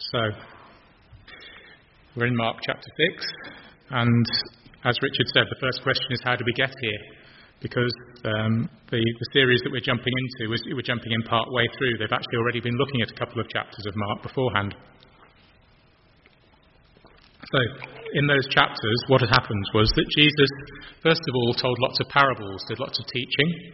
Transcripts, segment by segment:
So, we're in Mark chapter 6, and as Richard said, the first question is, how do we get here? Because the series that we're jumping into, we're jumping in part way through. They've actually already been looking at a couple of chapters of Mark beforehand. So, in those chapters, what had happened was that Jesus, first of all, told lots of parables, did lots of teaching,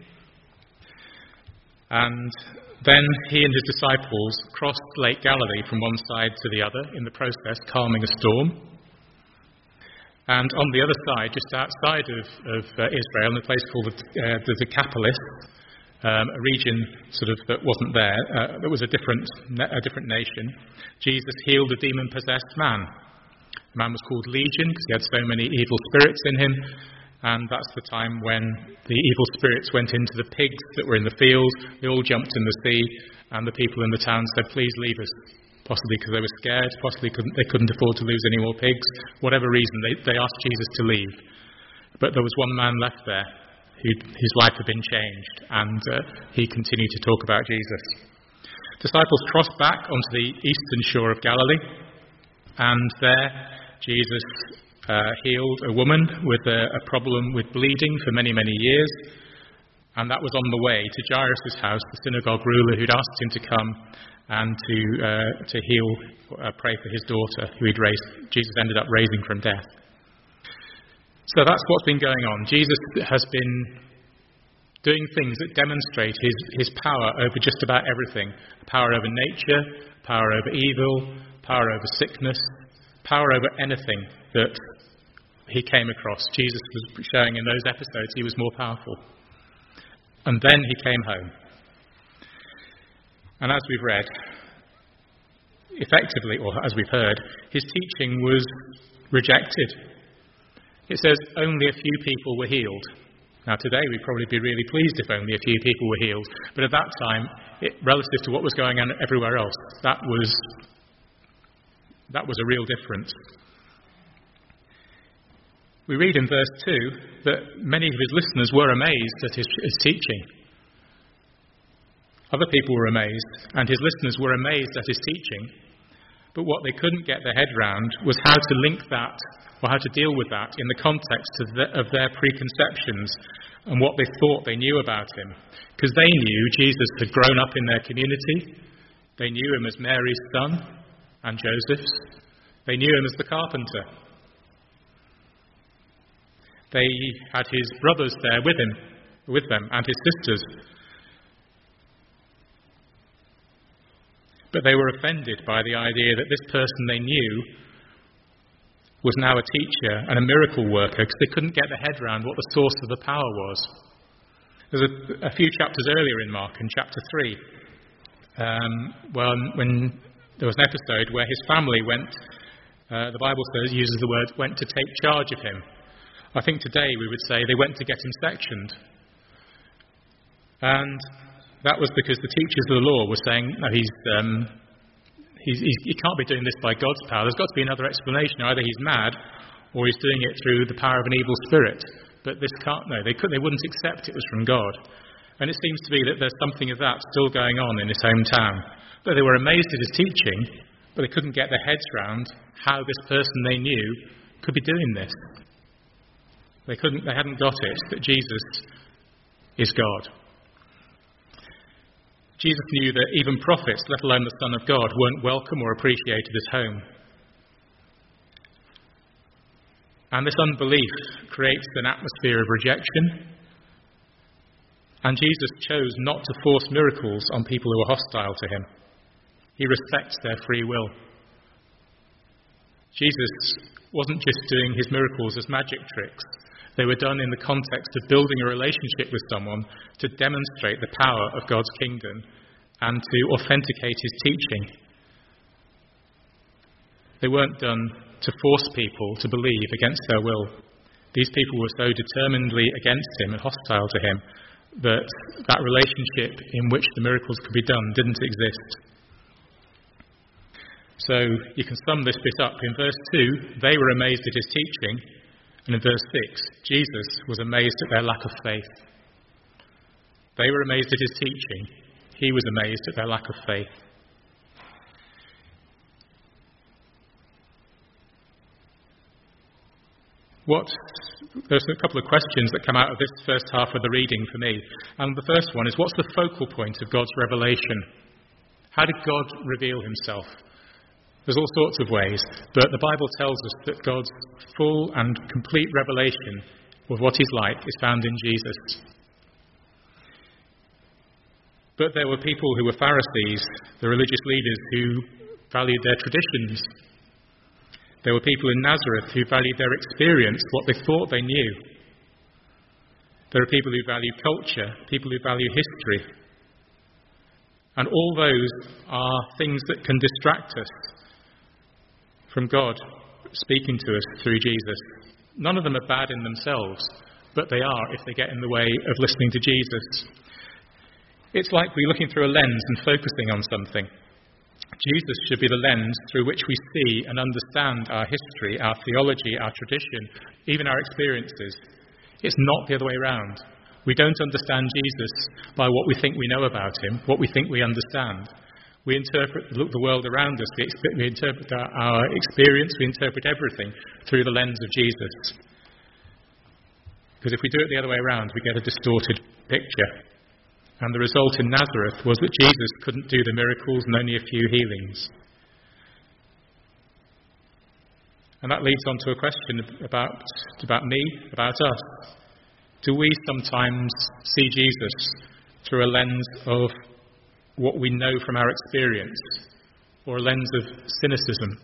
and then he and his disciples crossed Lake Galilee from one side to the other, in the process calming a storm. And on the other side, just outside of Israel, in a place called the Decapolis, a region sort of that wasn't there, that was a different nation, Jesus healed a demon-possessed man. The man was called Legion because he had so many evil spirits in him. And that's the time when the evil spirits went into the pigs that were in the field. They all jumped in the sea, and the people in the town said, "Please leave us." Possibly because they were scared, possibly they couldn't afford to lose any more pigs. Whatever reason, they asked Jesus to leave. But there was one man left there whose life had been changed, and he continued to talk about Jesus. Disciples crossed back onto the eastern shore of Galilee, and there Jesus healed a woman with a problem with bleeding for many, many years. And that was on the way to Jairus' house, the synagogue ruler who'd asked him to come and to pray for his daughter, who Jesus ended up raising from death. So that's what's been going on. Jesus has been doing things that demonstrate his power over just about everything. Power over nature, power over evil, power over sickness, power over anything that he came across. Jesus was showing in those episodes he was more powerful. And then he came home. And as we've read, effectively, or as we've heard, his teaching was rejected. It says only a few people were healed. Now today we'd probably be really pleased if only a few people were healed. But at that time, relative to what was going on everywhere else, that was a real difference. We read in verse 2 that many of his listeners were amazed at his teaching. Other people were amazed, and his listeners were amazed at his teaching. But what they couldn't get their head round was how to link that, or how to deal with that in the context of their preconceptions and what they thought they knew about him. Because they knew Jesus had grown up in their community. They knew him as Mary's son and Joseph's. They knew him as the carpenter. They had his brothers there with them, and his sisters. But they were offended by the idea that this person they knew was now a teacher and a miracle worker, because they couldn't get their head around what the source of the power was. There's a few chapters earlier in Mark, in chapter 3, when there was an episode where his family went, the Bible says, uses the word, went to take charge of him. I think today we would say they went to get him sectioned. And that was because the teachers of the law were saying, no, he can't be doing this by God's power. There's got to be another explanation. Either he's mad or he's doing it through the power of an evil spirit. But this can't, no, they wouldn't accept it was from God. And it seems to be that there's something of that still going on in his hometown. But they were amazed at his teaching, but they couldn't get their heads round how this person they knew could be doing this. They hadn't got it, that Jesus is God. Jesus knew that even prophets, let alone the Son of God, weren't welcome or appreciated at home. And this unbelief creates an atmosphere of rejection. And Jesus chose not to force miracles on people who were hostile to him. He respects their free will. Jesus wasn't just doing his miracles as magic tricks. They were done in the context of building a relationship with someone to demonstrate the power of God's kingdom and to authenticate his teaching. They weren't done to force people to believe against their will. These people were so determinedly against him and hostile to him that that relationship in which the miracles could be done didn't exist. So you can sum this bit up. In verse 2, they were amazed at his teaching. And in verse 6, Jesus was amazed at their lack of faith. They were amazed at his teaching. He was amazed at their lack of faith. There's a couple of questions that come out of this first half of the reading for me. And the first one is, what's the focal point of God's revelation? How did God reveal himself? There's all sorts of ways, but the Bible tells us that God's full and complete revelation of what he's like is found in Jesus. But there were people who were Pharisees, the religious leaders, who valued their traditions. There were people in Nazareth who valued their experience, what they thought they knew. There are people who value culture, people who value history. And all those are things that can distract us from God speaking to us through Jesus. None of them are bad in themselves, but they are if they get in the way of listening to Jesus. It's like we're looking through a lens and focusing on something. Jesus should be the lens through which we see and understand our history, our theology, our tradition, even our experiences. It's not the other way around. We don't understand Jesus by what we think we know about him, what we think we understand. We interpret the world around us, we interpret our experience, we interpret everything through the lens of Jesus. Because if we do it the other way around, we get a distorted picture. And the result in Nazareth was that Jesus couldn't do the miracles and only a few healings. And that leads on to a question about me, about us. Do we sometimes see Jesus through a lens of what we know from our experience, or a lens of cynicism?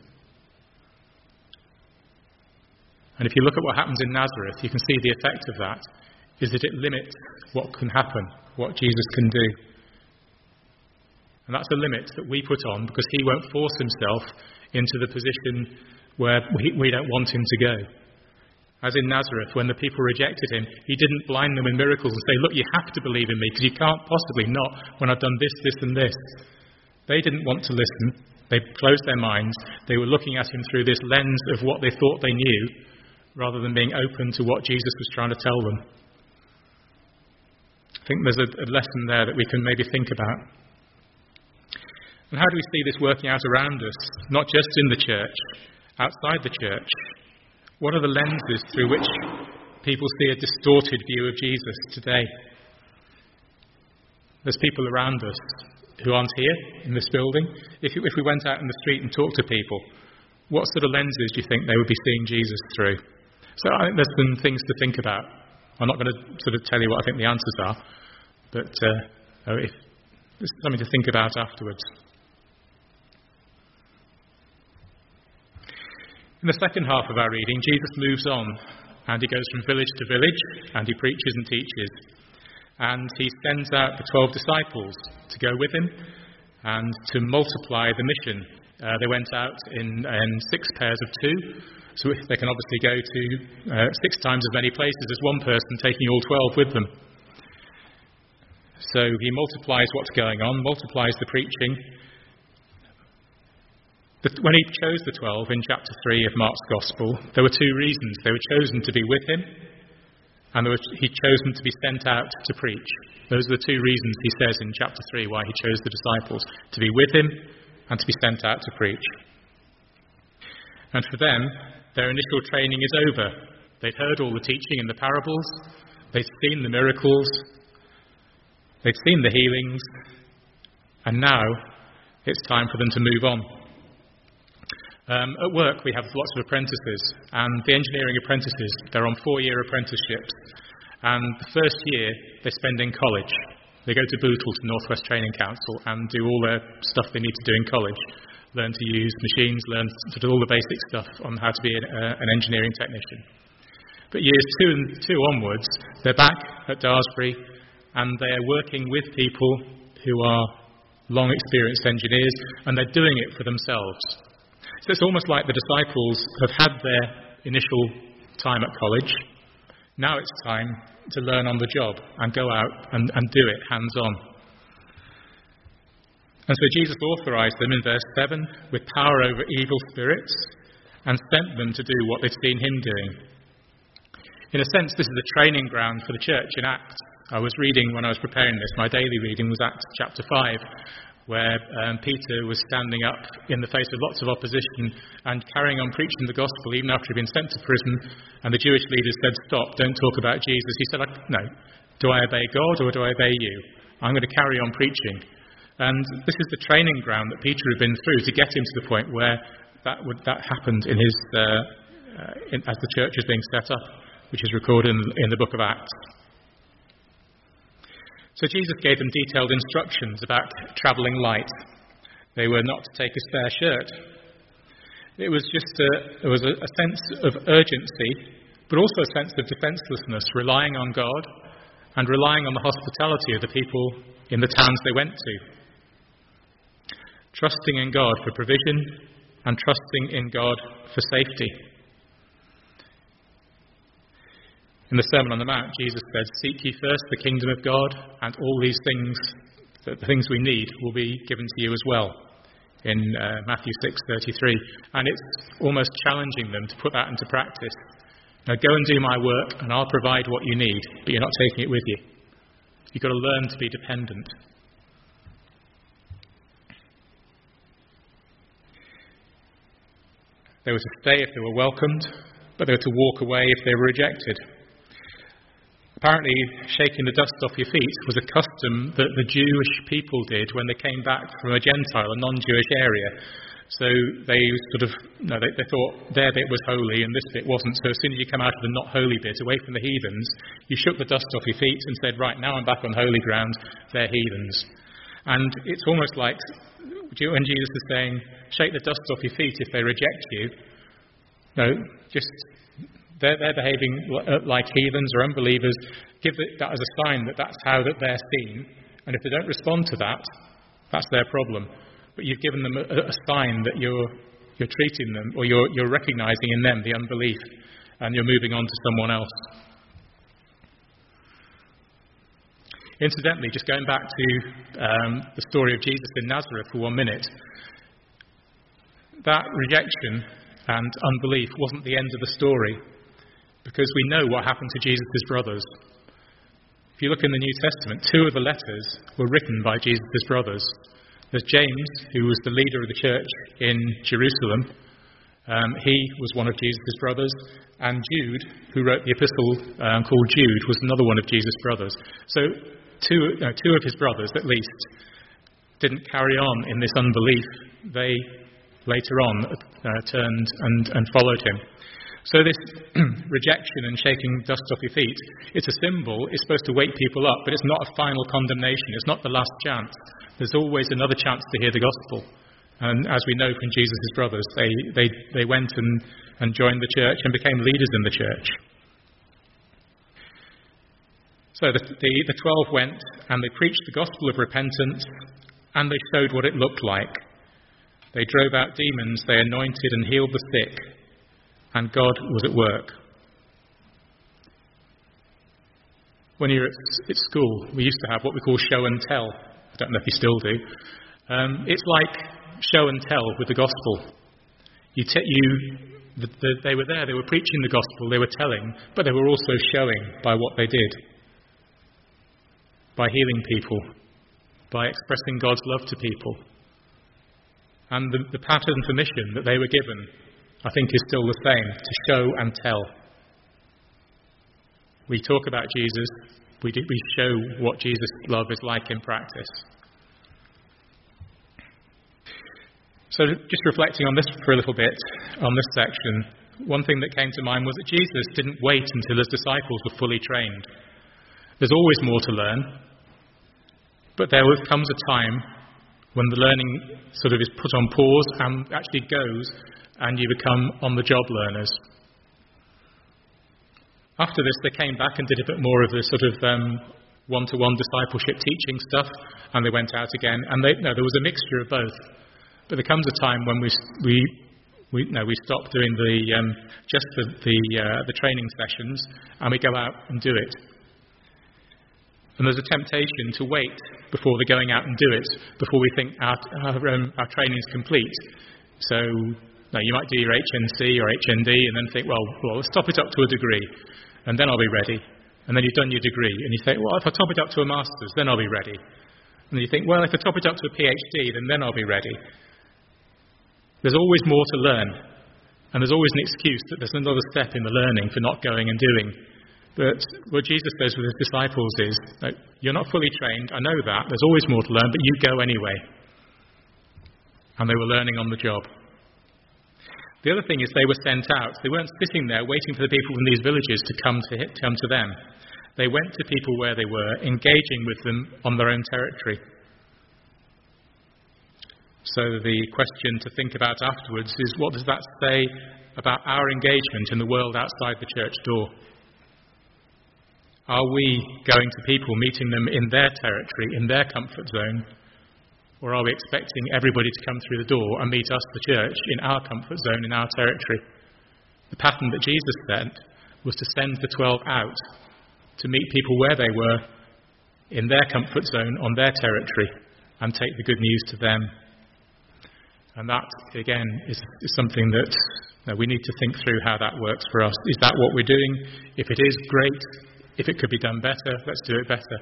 And if you look at what happens in Nazareth, you can see the effect of that is that it limits what can happen, what Jesus can do. And that's a limit that we put on because he won't force himself into the position where we don't want him to go. As in Nazareth, when the people rejected him, he didn't blind them with miracles and say, look, you have to believe in me because you can't possibly not when I've done this, this and this. They didn't want to listen. They closed their minds. They were looking at him through this lens of what they thought they knew rather than being open to what Jesus was trying to tell them. I think there's a lesson there that we can maybe think about. And how do we see this working out around us? Not just in the church, outside the church. What are the lenses through which people see a distorted view of Jesus today? There's people around us who aren't here in this building. If we went out in the street and talked to people, what sort of lenses do you think they would be seeing Jesus through? So I think there's some things to think about. I'm not going to sort of tell you what I think the answers are, but if there's something to think about afterwards. In the second half of our reading, Jesus moves on, and he goes from village to village, and he preaches and teaches. And he sends out the 12 disciples to go with him and to multiply the mission. They went out in 6 pairs of 2, so they can obviously go to 6 times as many places as one person, taking all 12 with them. So he multiplies what's going on, multiplies the preaching. When he chose the 12 in chapter 3 of Mark's Gospel, there were 2 reasons. They were chosen to be with him, and he chose them to be sent out to preach. Those are the 2 reasons he says in chapter 3 why he chose the disciples, to be with him and to be sent out to preach. And for them, their initial training is over. They'd heard all the teaching in the parables, they'd seen the miracles, they'd seen the healings, and now it's time for them to move on. At work, we have lots of apprentices, and the engineering apprentices, they're on 4-year apprenticeships. And the first year, they spend in college. They go to Bootle, to North West Training Council, and do all the stuff they need to do in college. Learn to use machines, learn to do all the basic stuff on how to be an engineering technician. But years 2 onwards, they're back at Daresbury, and they're working with people who are long experienced engineers, and they're doing it for themselves. So it's almost like the disciples have had their initial time at college. Now it's time to learn on the job and go out and do it hands-on. And so Jesus authorised them in verse 7 with power over evil spirits and sent them to do what they'd seen him doing. In a sense, this is a training ground for the church in Acts. I was reading when I was preparing this, my daily reading was Acts chapter 5, where Peter was standing up in the face of lots of opposition and carrying on preaching the gospel even after he'd been sent to prison, and the Jewish leaders said, "Stop, don't talk about Jesus." He said, "No, do I obey God or do I obey you? I'm going to carry on preaching." And this is the training ground that Peter had been through to get him to the point where that happened in his as the church was being set up, which is recorded in the book of Acts. So Jesus gave them detailed instructions about travelling light. They were not to take a spare shirt. It was there was a sense of urgency, but also a sense of defencelessness, relying on God and relying on the hospitality of the people in the towns they went to. Trusting in God for provision and trusting in God for safety. In the Sermon on the Mount, Jesus said, "Seek ye first the kingdom of God, and all these things, the things we need, will be given to you as well," in Matthew 6:33. And it's almost challenging them to put that into practice. Now, go and do my work, and I'll provide what you need, but you're not taking it with you. You've got to learn to be dependent. They were to stay if they were welcomed, but they were to walk away if they were rejected. Apparently, shaking the dust off your feet was a custom that the Jewish people did when they came back from a Gentile, a non-Jewish area. So they they thought their bit was holy and this bit wasn't. So as soon as you come out of the not holy bit, away from the heathens, you shook the dust off your feet and said, "Right, now I'm back on holy ground, they're heathens." And it's almost like when Jesus is saying, shake the dust off your feet if they reject you. No, just... They're behaving like heathens or unbelievers. Give that as a sign that that's how that they're seen. And if they don't respond to that, that's their problem. But you've given them a sign that you're treating them, or you're recognising in them the unbelief, and you're moving on to someone else. Incidentally, just going back to the story of Jesus in Nazareth for 1 minute, that rejection and unbelief wasn't the end of the story. Because we know what happened to Jesus' brothers. If you look in the New Testament, 2 of the letters were written by Jesus' brothers. There's James, who was the leader of the church in Jerusalem. He was one of Jesus' brothers. And Jude, who wrote the epistle called Jude, was another one of Jesus' brothers. So two of his brothers, at least, didn't carry on in this unbelief. They, later on, turned and followed him. So this rejection and shaking dust off your feet, it's a symbol. It's supposed to wake people up, but it's not a final condemnation. It's not the last chance. There's always another chance to hear the gospel. And as we know from Jesus' brothers, they went and joined the church and became leaders in the church. So the 12 went and they preached the gospel of repentance, and they showed what it looked like. They drove out demons, they anointed and healed the sick, and God was at work. When you're at school, we used to have what we call show and tell. I don't know if you still do. It's like show and tell with the gospel. They were there, they were preaching the gospel, they were telling, but they were also showing by what they did. By healing people, by expressing God's love to people. And the pattern for mission that they were given, I think, is still the same, to show and tell. We talk about Jesus, we show what Jesus' love is like in practice. So just reflecting on this for a little bit, on this section, one thing that came to mind was that Jesus didn't wait until his disciples were fully trained. There's always more to learn, but there comes a time when the learning sort of is put on pause and actually goes, and you become on-the-job learners. After this, they came back and did a bit more of the sort of one-to-one discipleship teaching stuff, and they went out again. And there was a mixture of both. But there comes a time when we stop doing the training sessions, and we go out and do it. And there's a temptation to wait before they're going out and do it, before we think our training's complete. So you might do your HNC or HND and then think, well, let's top it up to a degree, and then I'll be ready. And then you've done your degree, and you say, well, if I top it up to a master's, then I'll be ready. And you think, well, if I top it up to a PhD, then I'll be ready. There's always more to learn. And there's always an excuse that there's another step in the learning for not going and doing. But what Jesus says with his disciples is, no, you're not fully trained, I know that, there's always more to learn, but you go anyway. And they were learning on the job. The other thing is they were sent out. They weren't sitting there waiting for the people from these villages to come to them. They went to people where they were, engaging with them on their own territory. So the question to think about afterwards is, what does that say about our engagement in the world outside the church door? Are we going to people, meeting them in their territory, in their comfort zone? Or are we expecting everybody to come through the door and meet us, the church, in our comfort zone, in our territory? The pattern that Jesus set was to send the 12 out to meet people where they were, in their comfort zone, on their territory, and take the good news to them. And that, again, is something that we need to think through how that works for us. Is that what we're doing? If it is, great. If it could be done better, let's do it better.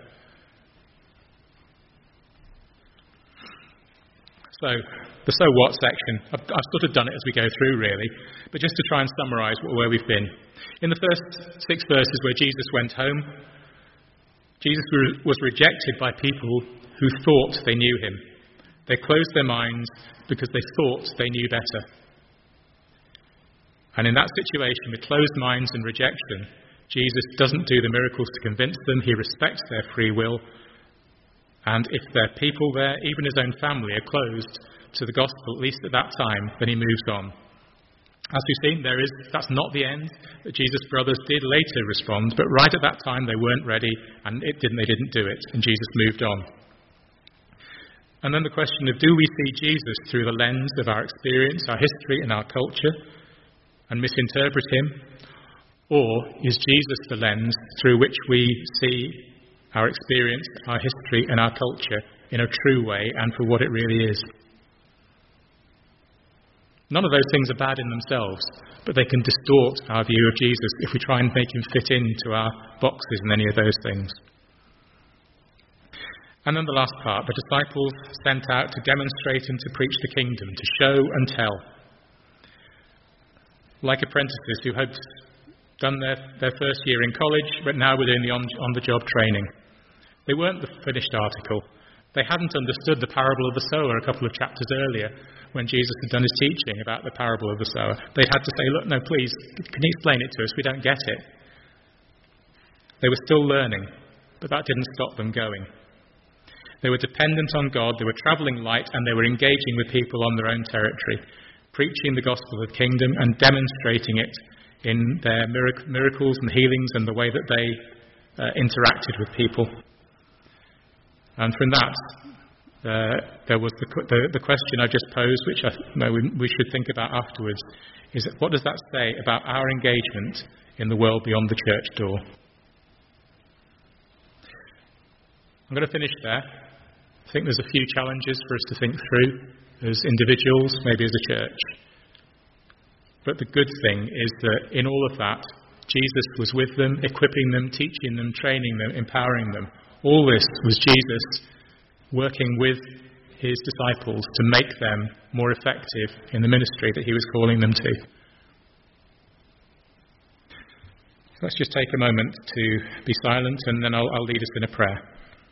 So, the so what section, I've sort of done it as we go through, really, but just to try and summarise where we've been. In the first 6 verses where Jesus went home, Jesus was rejected by people who thought they knew him. They closed their minds because they thought they knew better. And in that situation, with closed minds and rejection, Jesus doesn't do the miracles to convince them. He respects their free will. And if their people there, even his own family, are closed to the gospel, at least at that time, then he moves on. As we've seen, that's not the end. That Jesus' brothers did later respond, but right at that time they weren't ready, and they didn't do it, and Jesus moved on. And then the question of, do we see Jesus through the lens of our experience, our history and our culture, and misinterpret him? Or is Jesus the lens through which we see our experience, our history and our culture in a true way and for what it really is? None of those things are bad in themselves, but they can distort our view of Jesus if we try and make him fit into our boxes and any of those things. And then the last part, the disciples sent out to demonstrate and to preach the kingdom, to show and tell. Like apprentices who had done their first year in college, but now were doing the on-the-job training. They weren't the finished article. They hadn't understood the parable of the sower a couple of chapters earlier when Jesus had done his teaching about the parable of the sower. They had to say, look, no, please, can you explain it to us? We don't get it. They were still learning, but that didn't stop them going. They were dependent on God, they were travelling light, and they were engaging with people on their own territory, preaching the gospel of the kingdom and demonstrating it in their miracles and healings and the way that they interacted with people. And from that, there was the question I just posed, which we should think about afterwards, is what does that say about our engagement in the world beyond the church door? I'm going to finish there. I think there's a few challenges for us to think through as individuals, maybe as a church. But the good thing is that in all of that, Jesus was with them, equipping them, teaching them, training them, empowering them. All this was Jesus working with his disciples to make them more effective in the ministry that he was calling them to. Let's just take a moment to be silent, and then I'll lead us in a prayer.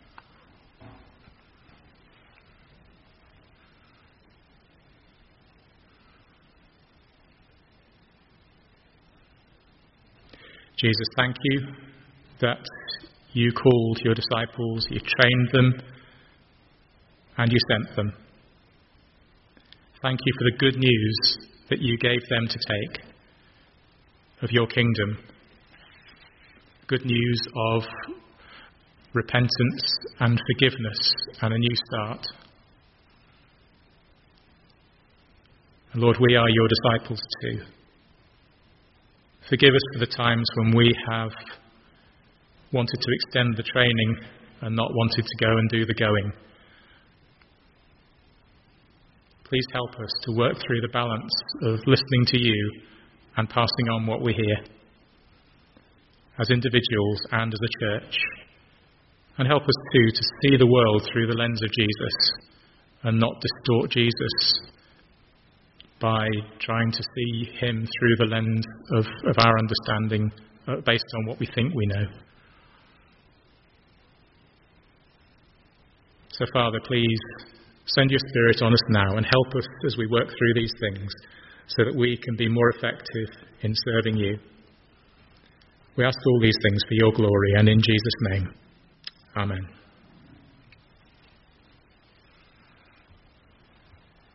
Jesus, thank you that you called your disciples, you trained them, and you sent them. Thank you for the good news that you gave them to take of your kingdom. Good news of repentance and forgiveness and a new start. And Lord, we are your disciples too. Forgive us for the times when we have wanted to extend the training and not wanted to go and do the going. Please help us to work through the balance of listening to you and passing on what we hear as individuals and as a church. And help us too to see the world through the lens of Jesus and not distort Jesus by trying to see him through the lens of our understanding based on what we think we know. So, Father, please send your Spirit on us now and help us as we work through these things so that we can be more effective in serving you. We ask all these things for your glory and in Jesus' name. Amen.